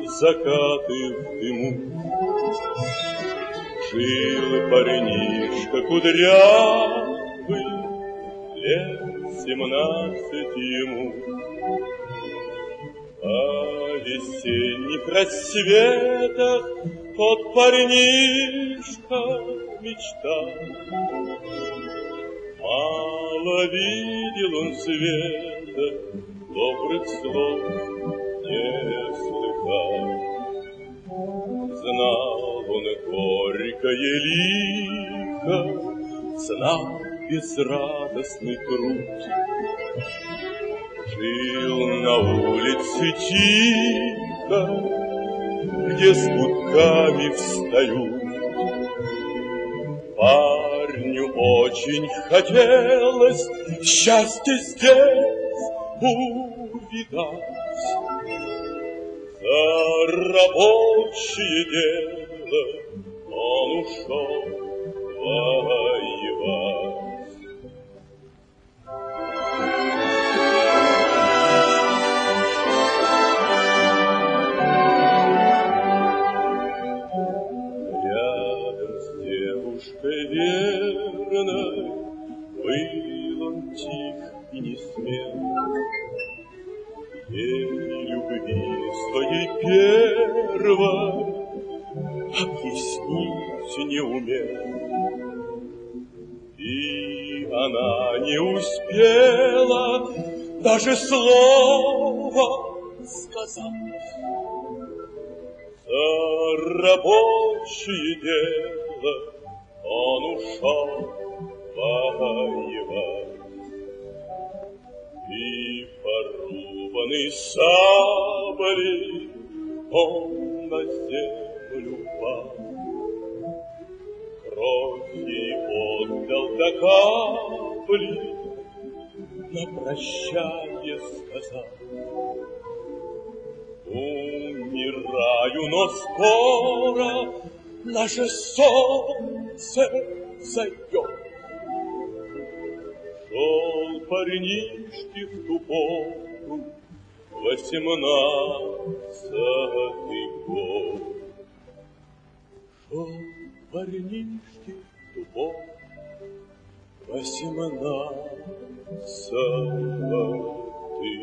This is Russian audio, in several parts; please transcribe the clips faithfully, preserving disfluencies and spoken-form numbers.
закаты в дыму. Жил парнишка кудрявый, лет семнадцать ему. О весенних рассветах тот парнишка мечтал. Мало видел он света, добрых слов не слыхал. Знал он горькое лихо, знал безрадостный труд. Жил на улице тихо, где с будками встают. Парню очень хотелось счастье здесь увидать. За рабочее дело он ушел воевать. Верной, был он тих и не смел, ей любви своей первой объяснить не умел. И она не успела даже слова сказать. За рабочее дело он ушел воевать. И порубанный саблей он на землю пал. Кровь ей отдал до капли, на прощанье сказал: умираю, но скоро наше солнце зайдет. Шел парнишке в ту пору восемнадцатый год. Шел парнишке в ту пору восемнадцатый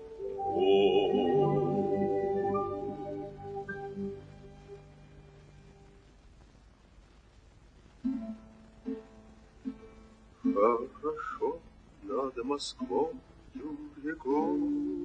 год. Хорошо над Москвою рекой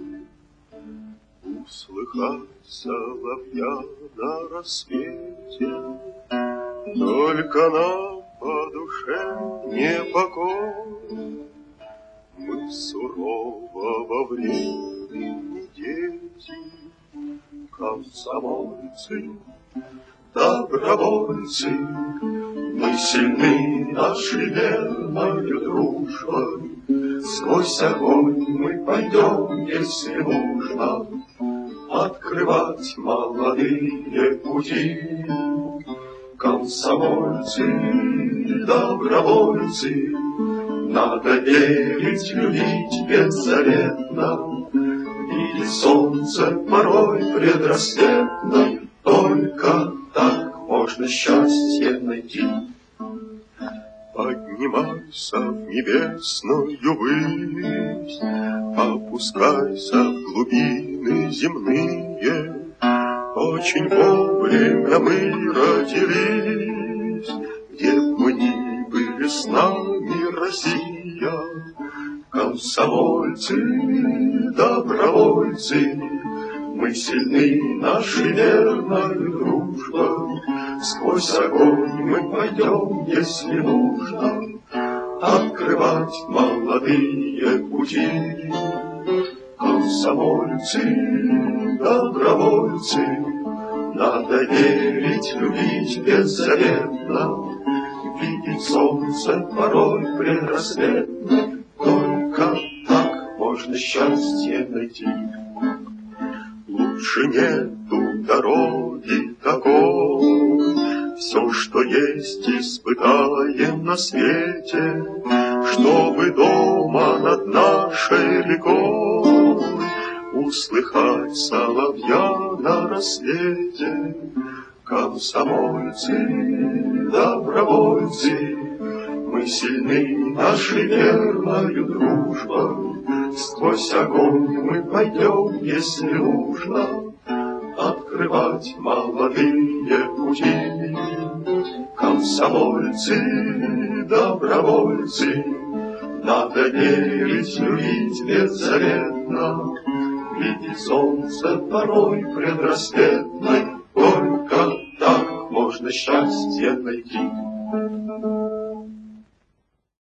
услыхать соловья на рассвете, только нам по душе непокой. Мы сурового времени дети, комсомольцы, добровольцы. Мы сильны нашей верною дружбой, сквозь огонь мы пойдем, если нужно, открывать молодые пути. Комсомольцы, добровольцы, надо верить, любить беззаветно, видеть солнце порой предрассветно, только так можно счастье найти. Поднимайся в небесную высь, опускайся в глубины земные. Очень вовремя мы родились, где б мы ни были с нами, Россия. Комсомольцы, добровольцы, мы сильны нашей верной дружбой. Сквозь огонь мы пойдем, если нужно, открывать молодые пути. Комсомольцы, добровольцы, надо верить, любить беззаветно, видеть солнце порой предрассветно, только так можно счастье найти. Лучше нету дороги такой, все, что есть, испытаем на свете, чтобы дома над нашей рекой у услыхать соловья на рассвете. Комсомольцы, добровольцы, мы сильны нашей верною дружбой. Сквозь огонь мы пойдем, если нужно, открывать молодые пути. Комсомольцы, добровольцы, надо верить, любить беззаветно, ведь солнце порой предрассветной, только так можно счастье найти.